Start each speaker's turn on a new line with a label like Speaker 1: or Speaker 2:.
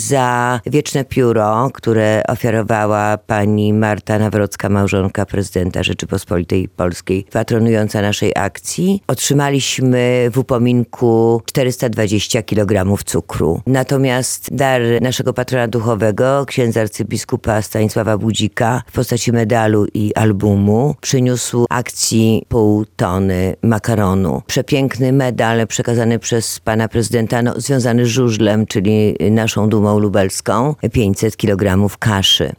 Speaker 1: za wieczne pióro, które ofiarowała pani Marta Nawrocka, małżonka prezydenta Rzeczypospolitej Polskiej, patronująca naszej akcji. Otrzymaliśmy w upominku 420 kg cukru. Natomiast dar naszego patrona duchowego, księdza arcybiskupa Stanisława Budzika w postaci medalu i albumu przyniósł akcji 0,5 tony makaronu. Przepiękny medal przekazany przez pana prezydenta, związany z żużlem, czyli naszą dumą lubelską, 500 kg kaszy.